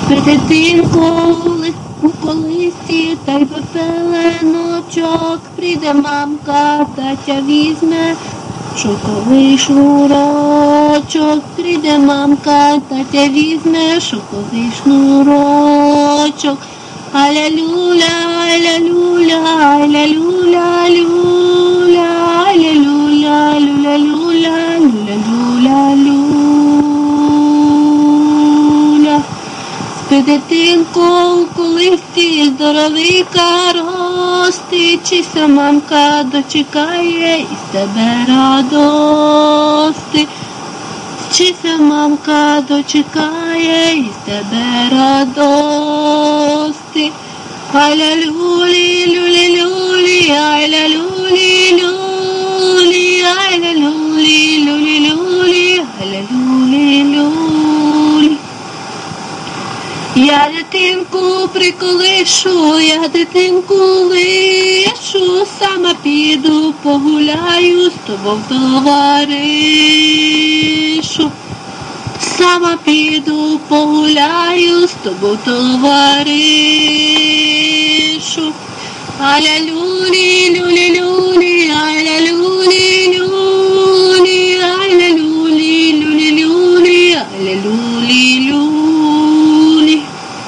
Дитинко у колисці, та й пепеленочок, прийде мамка, татя візьме шовковий шнурочок, прийде мамка, татя візьме шовковий шнурочок. Аля-люля, аля-люля, аля-люля, люля, аля-люля, люля-люля, люля-люля, люля. Спи, дитинко, у колисці, здоровика ростичися, мамка дочекає із тебе радости. Вчися, мамка дочекає із тебе радости. Аля-люлі, люлі-люлі, аля-люлі-люлі, аля-люлі, люлі-люлі, аля-люлі-люлі. Я дитинку приколишу, я дитинку лишу, сама піду погуляю з тобою в товаришу. Сама піду погуляю з тобою в товаришу. Аля-люлі, люлі-люлі, аля-люлі-люлі, аля-люлі, люлі-люлі, аля-люлі-люлі.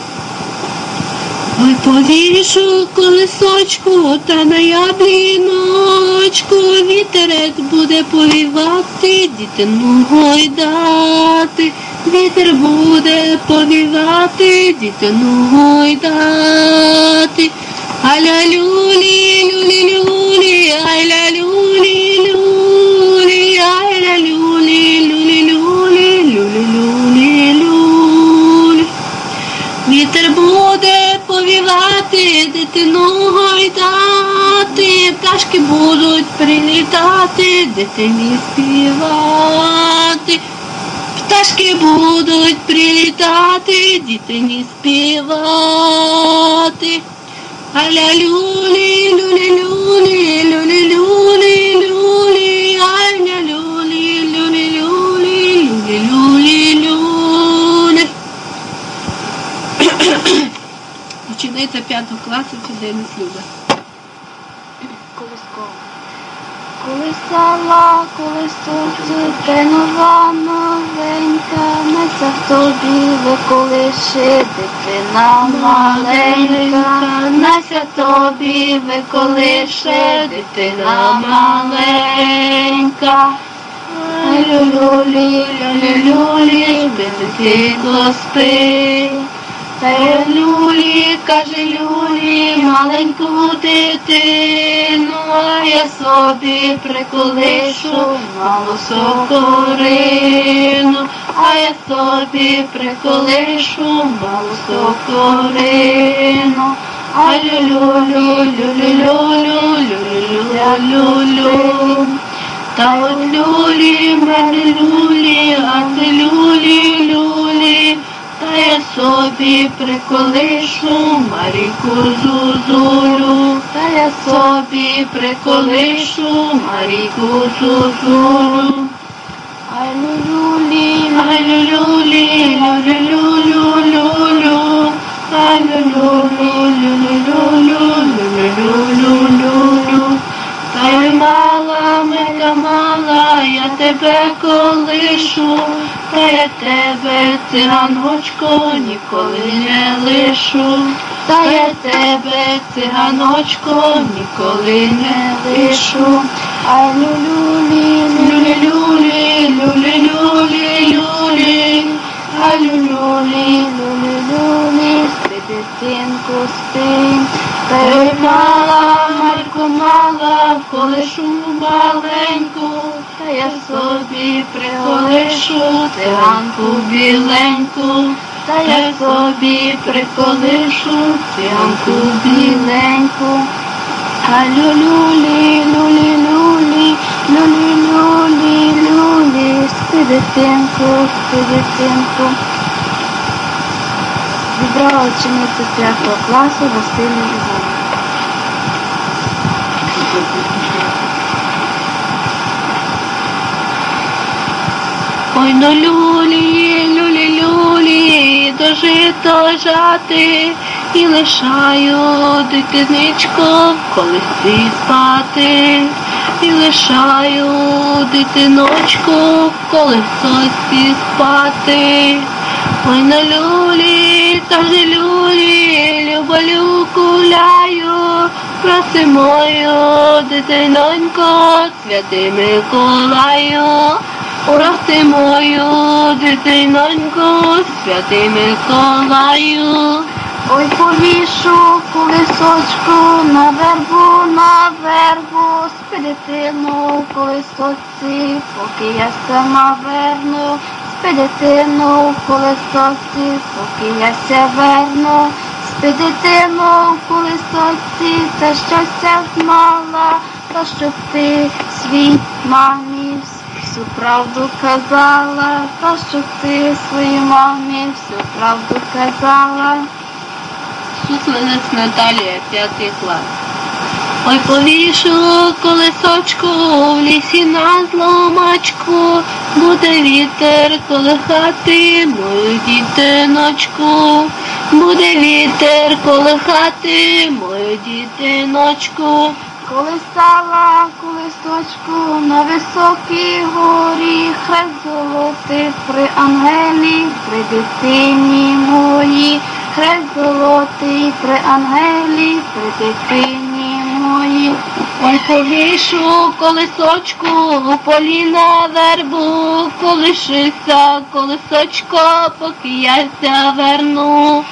Ой, повішу колесочку та на ябліночку, вітерець буде повівати, дітину гойдати. Вітер буде повівати, дітину гойдати. Аля-люлі, люлі-люлі, аля-люлі-люлі, аля-люлі, люлі-люлі, люлі-люлі-люлі. Вітер буде повівати, дитину гойдати, пташки будуть прилітати, дитині співати. Пташки будуть прилітати, дитині співати. Аля-люлі, люлі-люлі, люлі-люлі, люлі, аля-люлі, люлі-люлі, люлі-люлі-люлі. Учениця 5 класу Денис Люда. Колисково. Колисала, колисочку, та нова новенька, несе в тобі виколише, дитина маленька, несе тобі виколише, дитина маленька. Люлі, люлі, дитинко спи. Та люлі, каже люлі, маленьку дитину, а я собі приколишу малу сокорину, а я собі приколишу малу сокорину. А люлю, люлю, та от люлі, мене люлі, а ти люлі, та я собі приколишу Марійку Зузулю, та я собі приколишу Марійку Зузулю. Ай люлі, люлі, люлю, ай люлю. Та й мала, мека мала, я тебе колишу, та я тебе, циганочко, ніколи не лишу. Та я тебе, циганочко, ніколи не лишу. Ай люлі, люлі, ай люлі, спи, дитинку, спи. Та й мала, Марко мала, колишу маленьку, та я собі приколишу циганку біленьку, та я собі приколишу циганку біленьку. А люлі, спи, дитинку, Відбрала учениця 5 класу Василій Іван. Ой, ну люлі, дожила лежати, і лишаю дитиничку в колисі спати, і лишаю дитиночку в колесосі спати. Ой на люлі, та же люлі, люболю гуляю, проси мою дитинонько, святий Миколаю. Проси мою дитиноньку, святий Миколаю. Ой, повішу колесочку на вербу, спи дитину в колесоці, поки я сама верну. Спи дитину в колесоці, поки я ся верну. Спи дитину в колесоці, та щастя мала, та щоб ти свій мамі всю правду казала, та щоб ти своїй мамі всю правду казала. Суслинець Наталія, 5 клас. Ой, повішу колесочку в лісі на зломачку, буде вітер колихати мою дітиночку, буде вітер колихати мою дітиночку. Колисала колесочку на високій горі, хрест золотий при ангелі, при дитині моїй. Хрест золотий при ангелі, при дитині моїй. Ой, повішу колесочку у полі на вербу, колишися, колесочко, поки я ся верну.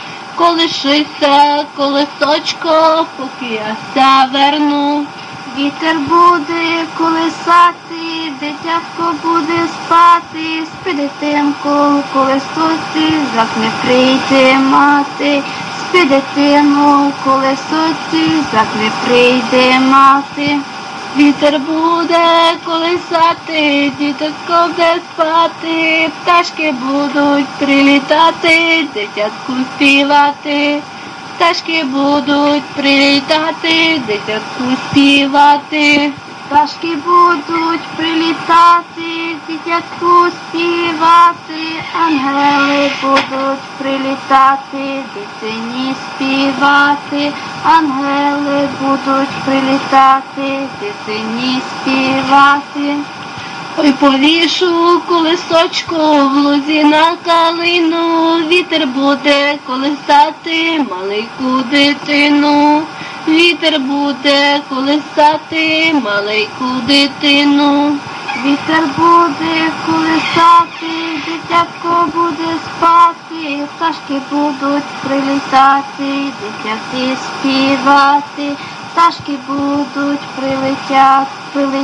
Колишися, колесочко, поки я ся верну. Вітер буде колисати, дитятко буде спати, спи дитинку в колесоці, зак не прийде мати. Спи дитину в колесоці, зак не прийде мати. Вітер буде колисати, діточко буде спати, пташки будуть прилітати, дитятку співати. Пташки будуть прилітати, дитятку співати. Пташки будуть прилітати, дитятку співати, ангели будуть прилітати, дитині співати, ангели будуть прилітати, дитині співати. Ой, повішу колесочку в лузі на калину, вітер буде колисати маленьку дитину. Вітер буде колисати маленьку дитину. Вітер буде колисати, дитятко буде спати, пташки будуть прилітати, дитяти співати, пташки будуть прилетяти,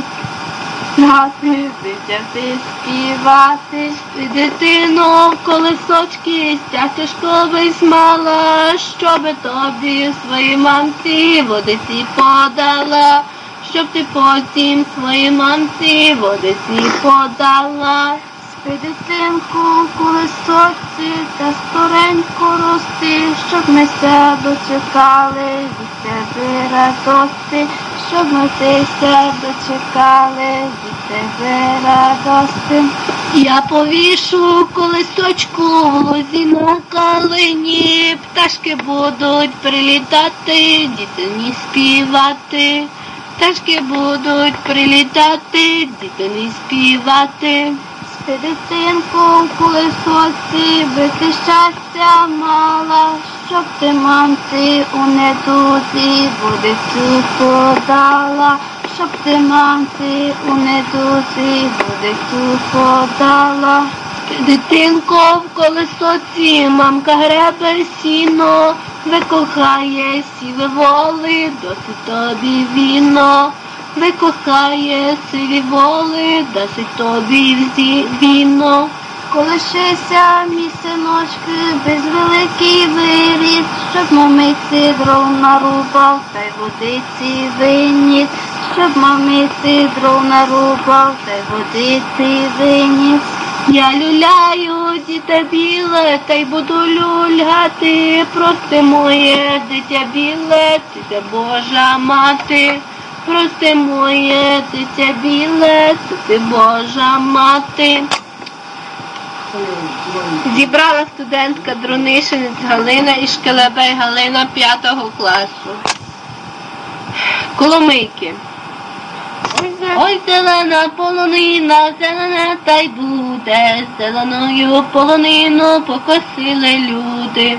дитяти співати. Дитино в колесочки стяжко вись мала, щоби тобі своїй мамці водиці подала, щоб ти потім своїй мамці водиці подала. Спи дитинку в колесоці, та скоренько рости, щоб ми ся дочекали від тебе радости, щоб ми ся дочекали від тебе радости. Я повішу колесочку в лузі на калині, пташки будуть прилітати, дітині співати. Пташки будуть прилітати, дітині співати. Спи дитинку в колесоці, би ти щастя мала, щоб ти мамці у недузі водицю подала, щоб ти мамці у недузі водицю подала. Дитинко в колесоці, мамка гребе сіно, викохає сіві воли, досить тобі віно. Викохає сиві воли, досить тобі віно. Колишися, мій синочки, без великий виріс, щоб мамиці дров нарубав, та й водиці виніс, щоб мамиці дров нарубав, та й водиці виніс. Я люляю, дитя біле, та й буду люльгати, прости моє дитя біле, дитя Божа мати. Прости моє дитя біле, ти Божа мати. Зібрала студентка Дронишинець Галина і Шкелебей Галина 5 класу. Коломийки. Ой, зелена полонина, зелена та й буде, зеленою полонину покосили люди.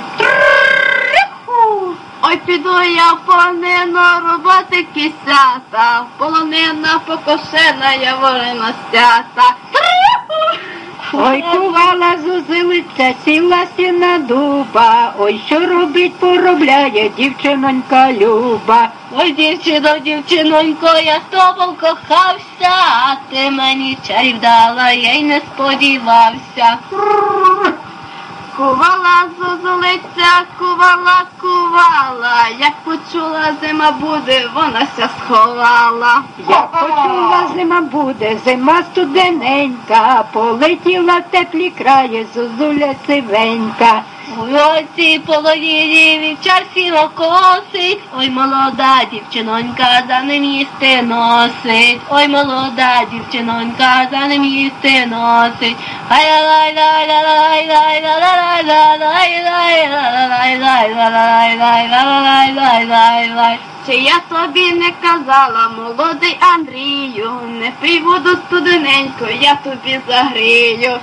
Ой, піду я в полонину рубати кисята, полонина покошена, яворина стята. Ой, кувала зузилиця, сілася на дуба, ой, що робить, поробляє дівчинонька Люба. Ой, дівчино, дівчинонько, я з тобою кохався, а ти мені чарів дала, я й не сподівався. Кувала зозулиця, кувала, як почула зима буде, вона ся сховала. Як почула зима буде, зима студененька, полетіла в теплі краї зозуля сивенька. Ой, оці полоніні вівчар сіло косить, ой, молода дівчинонька за ним їсти носить, ой, молода дівчинонька за ним їсти носить. Чи я тобі не казала, молодий Андрію, не пий воду студененьку, я тобі загрію.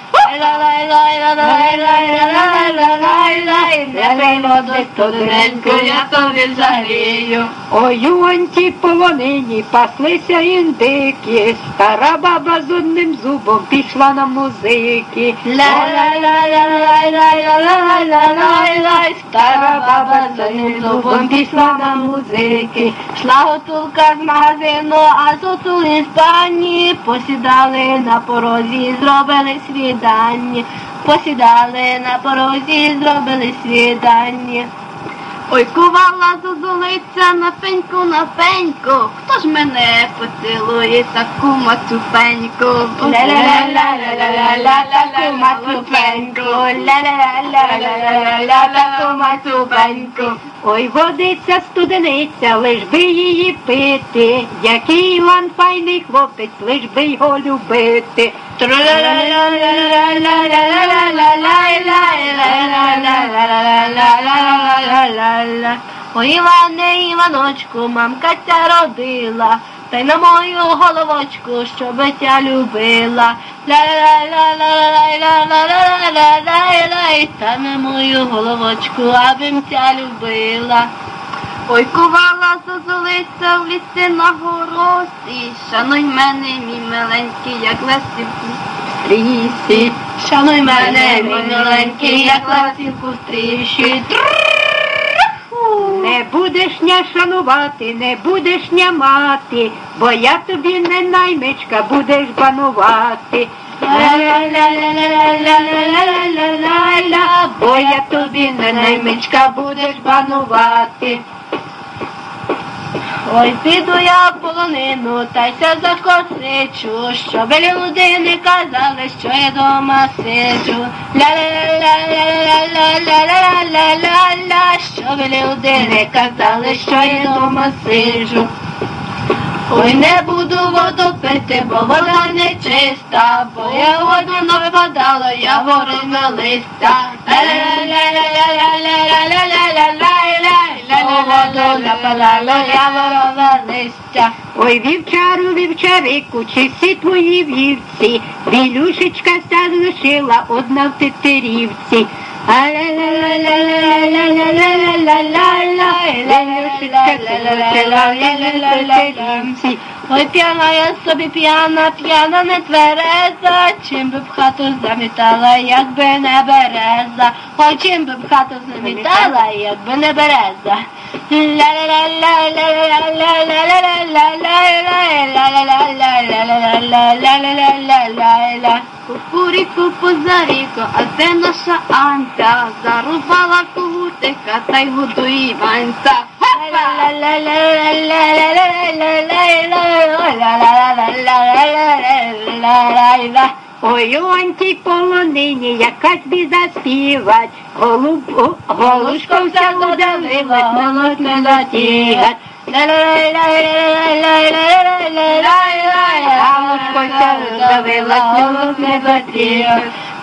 Не пий воду студененьку, я тобі загрію. Ой, у онтій полонині паслися індики, стара баба з одним зубом пішла на музики. Стара баба з одним зубом пішла на музики. Шла гуцулка з магазину, а гуцули з пані посідали на порозі, зробили свідання. Посідали на порозі, зробили свідання. Ой, кувала зозулиця на пеньку, хто ж мене поцілує таку мацюпеньку? Ля-ля-ля-ля-ля-ля-ля-ля, таку мацюпеньку, ля-ля-ля-ля-ля-ля-ля, таку мацюпеньку. Ой, водиця студениця, лиш би її пити, який Іван файний хлопець, лиш би його любити. Ой, Іване, Іваночку, мамка ця родила, та й на мою головочку, щоб тя любила. Ля-ля-ля-ля-ля-ля-ля-ля-ля-ля-ля, та на мою головочку, аби тя любила. Ой, кувала зозулиця в лісі на горосі, шануй мене, мій миленький, як ластівку в стрісі. Шануй мене, мій миленький, як ластівку в стрісі. Не будеш ня шанувати, не будеш ня мати, бо я тобі не наймичка, будеш банувати. Ля-ля-ля-ля-ля-ля-ля-ля-ля-ля, бо я тобі не наймичка, будеш банувати. Ой, піду я в полонину, та й ся закосичу, щоб люди не казали, що я дома сиджу. Ля-ля-ля-ля-ля-ля-ля-ля-ля-ля, щоб люди не казали, що я дома сиджу. Ой, не буду воду пити, бо вода не чиста, бо я воду не випадала, я ворона листа. Воду нападала, я ворона листя. Ой, вівчару, вівчарику, чи всі твої вівці, білюшечка ся лишила одна в тетерівці. Ой, п'яна я собі п'яна, п'яна не твереза, чим би б хату замітала, якби не береза. Ой, чим би б хату замітала, якби не береза. Кукуріку позаріку, а це наша Анця, зарубала когутика та й годує Іванця. Ой, у онтій полонині якась біда співать, голубко вся задавилась, молодь не затігать. Галушко вся задавилась, молодь не затігать.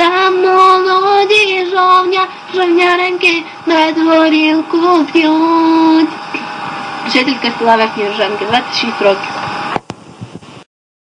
Там молоді жовняреньки мед горілку п'ють. Жителька села Верхньої Ржанки, 26 років.